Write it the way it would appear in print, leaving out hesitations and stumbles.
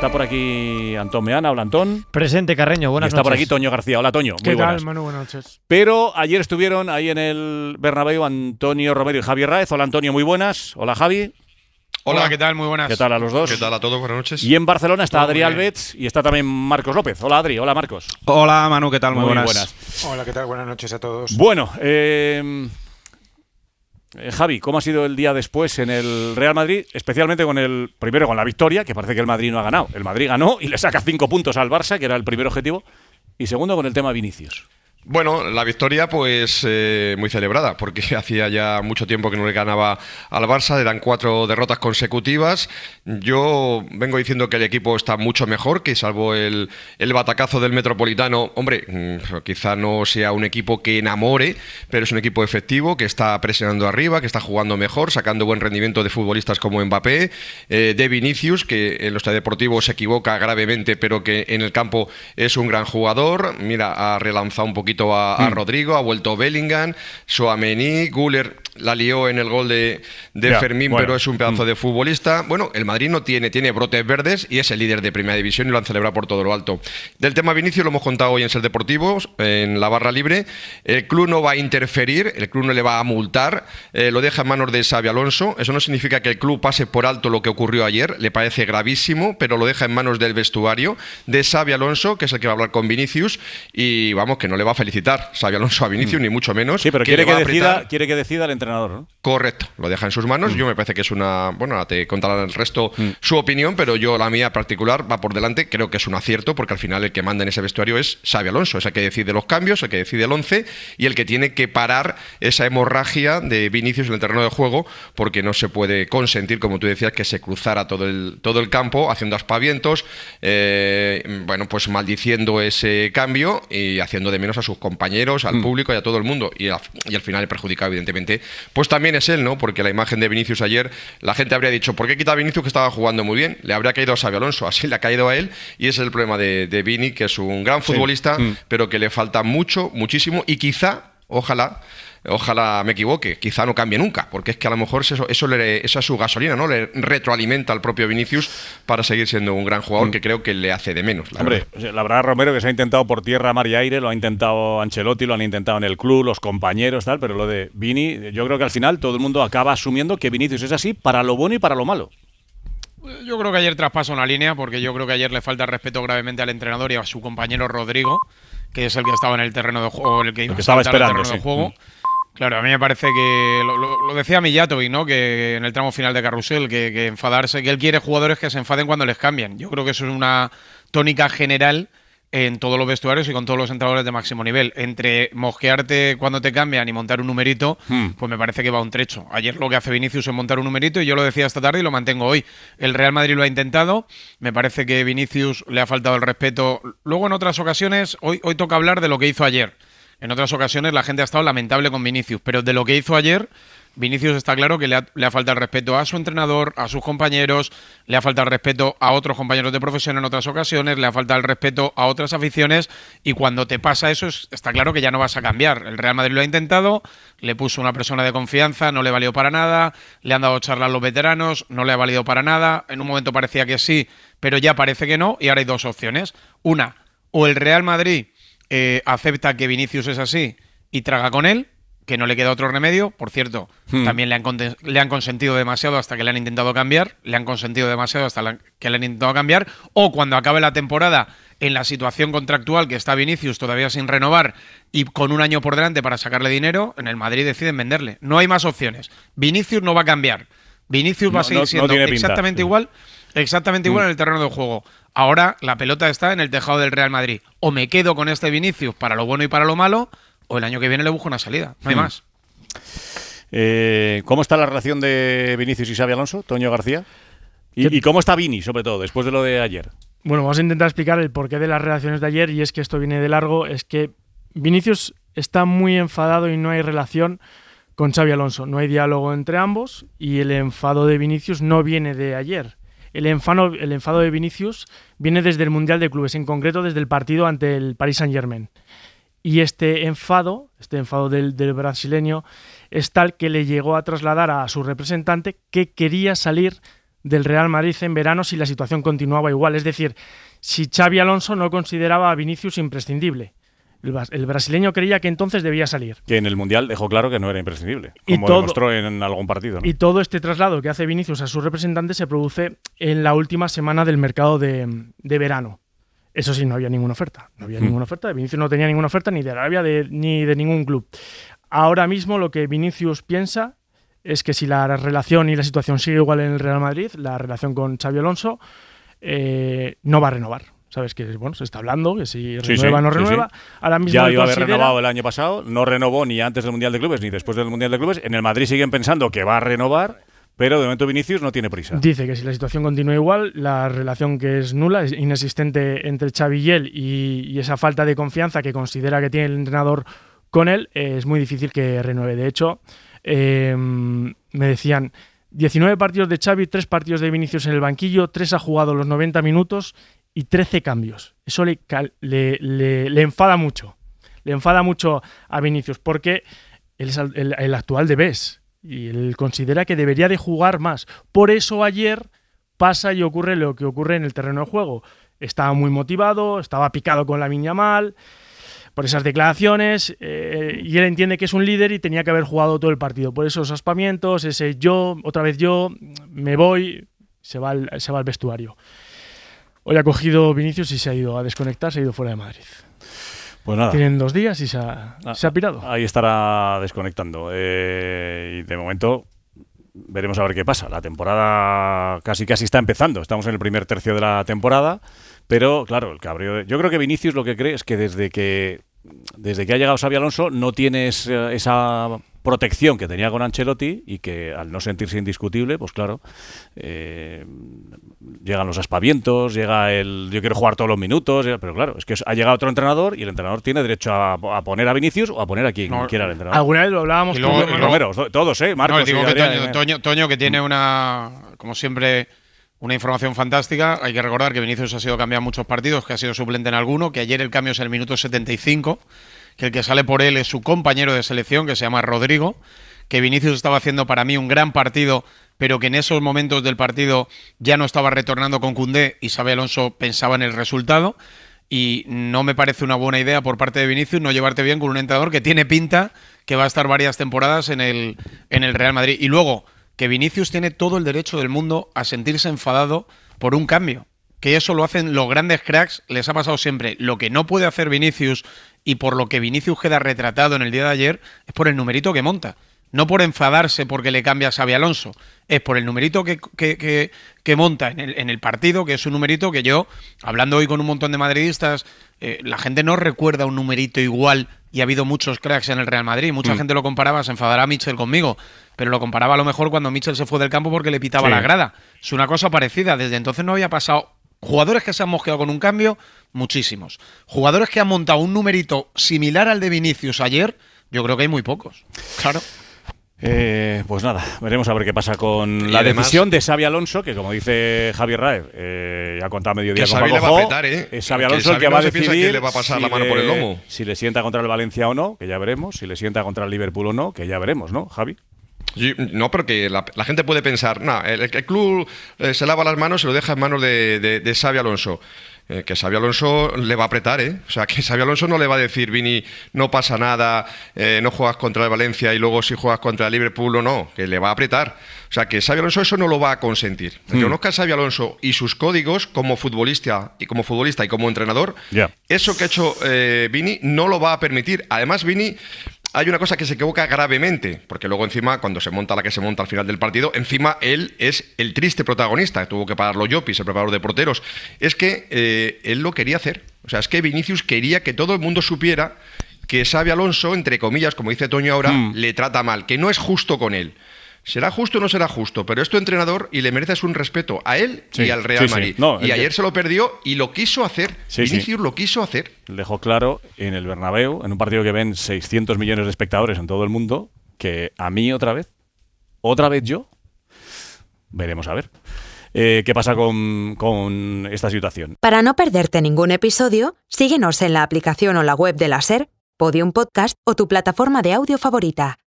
Está por aquí Antón Meana. Hola, Antón. Presente, Carreño. Buenas noches. Está por aquí Toño García. Hola, Toño. ¿Qué Muy tal, buenas. Manu? Buenas noches. Pero ayer estuvieron ahí en el Bernabéu Antonio Romero y Javier Raez. Hola, Antonio. Muy buenas. Hola, Javi. Hola, ¿qué tal? Muy buenas. ¿Qué tal a los dos? ¿Qué tal a todos? Buenas noches. Y en Barcelona está Todo Adri muy bien. Albets y está también Marcos López. Hola, Adri. Hola, Marcos. Hola, Manu, ¿qué tal? Muy buenas. Hola, ¿qué tal? Buenas noches a todos. Bueno, Javi, ¿cómo ha sido el día después en el Real Madrid? Especialmente primero con la victoria, que parece que el Madrid no ha ganado. El Madrid ganó y le saca 5 puntos al Barça, que era el primer objetivo. Y segundo, con el tema Vinicius. Bueno, la victoria pues muy celebrada, porque hacía ya mucho tiempo que no le ganaba al Barça, eran 4 derrotas consecutivas. Yo vengo diciendo que el equipo está mucho mejor, que salvo el batacazo del Metropolitano, hombre, quizá no sea un equipo que enamore, pero es un equipo efectivo, que está presionando arriba, que está jugando mejor, sacando buen rendimiento de futbolistas como Mbappé, de Vinicius, que en los deportivos se equivoca gravemente, pero que en el campo es un gran jugador. Mira, ha relanzado un poquito a Rodrigo, ha vuelto Bellingham, Tchouaméni, Güler la lió en el gol de Fermín, bueno, pero es un pedazo de futbolista. Bueno, el Madrid no tiene brotes verdes y es el líder de Primera División y lo han celebrado por todo lo alto. Del tema Vinicius lo hemos contado hoy en Ser Deportivos, en la barra libre. El club no va a interferir, el club no le va a multar, lo deja en manos de Xabi Alonso. Eso no significa que el club pase por alto lo que ocurrió ayer, le parece gravísimo, pero lo deja en manos del vestuario, de Xabi Alonso, que es el que va a hablar con Vinicius, y vamos, que no le va a felicitar Xabi Alonso a Vinicius, ni mucho menos. Sí, pero quiere que decida el entrenador, ¿no? Correcto, lo deja en sus manos. Yo me parece que es una... Bueno, ahora te contarán el resto su opinión, pero yo la mía particular va por delante. Creo que es un acierto, porque al final el que manda en ese vestuario es Xabi Alonso, es el que decide los cambios, el que decide el 11 y el que tiene que parar esa hemorragia de Vinicius en el terreno de juego, porque no se puede consentir, como tú decías, que se cruzara todo el campo haciendo aspavientos, bueno, pues maldiciendo ese cambio y haciendo de menos a sus compañeros, al público y a todo el mundo, y al final el perjudicado evidentemente pues también es él, ¿no? Porque la imagen de Vinicius ayer, la gente habría dicho, ¿por qué quita a Vinicius que estaba jugando muy bien? Le habría caído a Xabi Alonso, así le ha caído a él, y ese es el problema de Vini, que es un gran futbolista, pero que le falta muchísimo, y quizá, ojalá me equivoque, quizá no cambie nunca, porque es que a lo mejor eso es su gasolina, ¿no? Le retroalimenta al propio Vinicius para seguir siendo un gran jugador, que creo que le hace de menos. Hombre, la verdad, Romero, que se ha intentado por tierra, mar y aire, lo ha intentado Ancelotti, lo han intentado en el club, los compañeros, tal, pero lo de Vini, yo creo que al final todo el mundo acaba asumiendo que Vinicius es así para lo bueno y para lo malo. Yo creo que ayer traspasa una línea, porque yo creo que ayer le falta respeto gravemente al entrenador y a su compañero Rodrigo, que es el que estaba en el terreno de juego, el que estaba esperando, el terreno de juego. Claro, a mí me parece que, lo decía Mijatovic, ¿no? Que en el tramo final de Carrusel, que enfadarse, que él quiere jugadores que se enfaden cuando les cambian. Yo creo que eso es una tónica general en todos los vestuarios y con todos los entrenadores de máximo nivel. Entre mosquearte cuando te cambian y montar un numerito, pues me parece que va un trecho. Ayer lo que hace Vinicius es montar un numerito, y yo lo decía esta tarde y lo mantengo hoy. El Real Madrid lo ha intentado, me parece que Vinicius le ha faltado el respeto. Luego en otras ocasiones, hoy toca hablar de lo que hizo ayer. En otras ocasiones la gente ha estado lamentable con Vinicius, pero de lo que hizo ayer, Vinicius está claro que le ha faltado el respeto a su entrenador, a sus compañeros, le ha faltado el respeto a otros compañeros de profesión en otras ocasiones, le ha faltado el respeto a otras aficiones, y cuando te pasa eso está claro que ya no vas a cambiar. El Real Madrid lo ha intentado, le puso una persona de confianza, no le valió para nada, le han dado charlas a los veteranos, no le ha valido para nada, en un momento parecía que sí, pero ya parece que no, y ahora hay dos opciones. Una, o el Real Madrid acepta que Vinicius es así y traga con él, que no le queda otro remedio. Por cierto, también le han consentido demasiado hasta que le han intentado cambiar, o cuando acabe la temporada, en la situación contractual que está Vinicius todavía sin renovar y con un año por delante para sacarle dinero, en el Madrid deciden venderle. No hay más opciones. Vinicius no va a cambiar. Vinicius va a seguir siendo exactamente igual en el terreno de juego. Ahora la pelota está en el tejado del Real Madrid. O me quedo con este Vinicius para lo bueno y para lo malo, o el año que viene le busco una salida. No hay más. ¿Cómo está la relación de Vinicius y Xabi Alonso, Toño García? ¿Y cómo está Vini, sobre todo, después de lo de ayer? Bueno, vamos a intentar explicar el porqué de las relaciones de ayer, y es que esto viene de largo. Es que Vinicius está muy enfadado y no hay relación con Xabi Alonso. No hay diálogo entre ambos, y el enfado de Vinicius no viene de ayer. El enfado de Vinicius viene desde el Mundial de Clubes, en concreto desde el partido ante el Paris Saint-Germain. Y este enfado del brasileño es tal que le llegó a trasladar a su representante que quería salir del Real Madrid en verano si la situación continuaba igual. Es decir, si Xabi Alonso no consideraba a Vinicius imprescindible. El brasileño creía que entonces debía salir. Que en el Mundial dejó claro que no era imprescindible, como demostró en algún partido, ¿no? Y todo este traslado que hace Vinicius a su representante se produce en la última semana del mercado de verano. Eso sí, no había ninguna oferta. No había ninguna oferta. Vinicius no tenía ninguna oferta ni de Arabia ni de ningún club. Ahora mismo lo que Vinicius piensa es que si la relación y la situación sigue igual en el Real Madrid, la relación con Xabi Alonso no va a renovar. Sabes que se está hablando, que si renueva o no renueva. Sí. Ahora mismo ya iba a haber renovado el año pasado, no renovó ni antes del Mundial de Clubes ni después del Mundial de Clubes. En el Madrid siguen pensando que va a renovar, pero de momento Vinicius no tiene prisa. Dice que si la situación continúa igual, la relación que es nula, es inexistente entre Xavi y él, y esa falta de confianza que considera que tiene el entrenador con él, es muy difícil que renueve. De hecho, me decían 19 partidos de Xavi, 3 partidos de Vinicius en el banquillo, 3 ha jugado los 90 minutos y 13 cambios. Eso le enfada mucho. Le enfada mucho a Vinicius porque él es el actual de BES y él considera que debería de jugar más. Por eso ayer pasa y ocurre lo que ocurre en el terreno de juego. Estaba muy motivado, estaba picado con Lamine Yamal por esas declaraciones, y él entiende que es un líder y tenía que haber jugado todo el partido. Por esos aspamientos, ese otra vez yo, me voy, se va al vestuario. Hoy ha cogido Vinicius y se ha ido a desconectar, se ha ido fuera de Madrid. Pues nada. Tienen 2 días y se ha pirado. Ahí estará desconectando. Y de momento veremos a ver qué pasa. La temporada casi está empezando. Estamos en el primer tercio de la temporada. Pero, claro, el cabreo... Yo creo que Vinicius lo que cree es que desde que ha llegado Xabi Alonso no tiene esa protección que tenía con Ancelotti y que al no sentirse indiscutible, pues claro, llegan los aspavientos, llega yo quiero jugar todos los minutos, pero claro, es que ha llegado otro entrenador y el entrenador tiene derecho a poner a Vinicius o a poner a quien quiera el entrenador. Alguna vez lo hablábamos con Romero, todos, Marcos. No, digo que Toño, que tiene como siempre, una información fantástica. Hay que recordar que Vinicius ha sido cambiado en muchos partidos, que ha sido suplente en alguno, que ayer el cambio es en el minuto 75, que el que sale por él es su compañero de selección, que se llama Rodrigo, que Vinicius estaba haciendo para mí un gran partido, pero que en esos momentos del partido ya no estaba retornando con Koundé y Xabi Alonso pensaba en el resultado, y no me parece una buena idea por parte de Vinicius no llevarte bien con un entrenador que tiene pinta que va a estar varias temporadas en el Real Madrid. Y luego, que Vinicius tiene todo el derecho del mundo a sentirse enfadado por un cambio, que eso lo hacen los grandes cracks, les ha pasado siempre. Lo que no puede hacer Vinicius, y por lo que Vinicius queda retratado en el día de ayer, es por el numerito que monta. No por enfadarse porque le cambia a Xabi Alonso, es por el numerito que monta en el partido, que es un numerito que yo, hablando hoy con un montón de madridistas, la gente no recuerda un numerito igual, y ha habido muchos cracks en el Real Madrid. Mucha gente lo comparaba, se enfadará Mitchell conmigo, pero lo comparaba a lo mejor cuando Mitchell se fue del campo porque le pitaba la grada. Es una cosa parecida, desde entonces no había pasado. Jugadores que se han mosqueado con un cambio, muchísimos. Jugadores que han montado un numerito similar al de Vinicius ayer, yo creo que hay muy pocos. Claro. Pues nada, veremos a ver qué pasa con la decisión de Xabi Alonso, que como dice Javier Raez, ya ha contado a mediodía con Paco Jo, es Xabi Alonso el que va a decidir le va a pasar la mano por el lomo. Si le sienta contra el Valencia o no, que ya veremos, si le sienta contra el Liverpool o no, que ya veremos, ¿no, Javi? No, porque la gente puede pensar, el club se lava las manos y lo deja en manos de Xabi Alonso. Que Xabi Alonso le va a apretar, O sea, que Xabi Alonso no le va a decir, Vini, no pasa nada, no juegas contra el Valencia y luego si juegas contra el Liverpool o no, que le va a apretar. O sea, que Xabi Alonso eso no lo va a consentir. Que conozca a Xabi Alonso y sus códigos como futbolista y como entrenador, eso que ha hecho Vini no lo va a permitir. Además, Vini... Hay una cosa que se equivoca gravemente, porque luego encima, cuando se monta la que se monta al final del partido, encima él es el triste protagonista, tuvo que pagarlo Llopis, el preparador de porteros. Es que él lo quería hacer. O sea, es que Vinicius quería que todo el mundo supiera que Xabi Alonso, entre comillas, como dice Toño ahora, le trata mal, que no es justo con él. Será justo o no será justo, pero es tu entrenador y le mereces un respeto a él y al Real Madrid. No, y ayer se lo perdió y lo quiso hacer. Vinicius lo quiso hacer. Dejó claro en el Bernabéu, en un partido que ven 600 millones de espectadores en todo el mundo, que a mí otra vez yo, veremos a ver qué pasa con esta situación. Para no perderte ningún episodio, síguenos en la aplicación o la web de la SER, Podium Podcast o tu plataforma de audio favorita.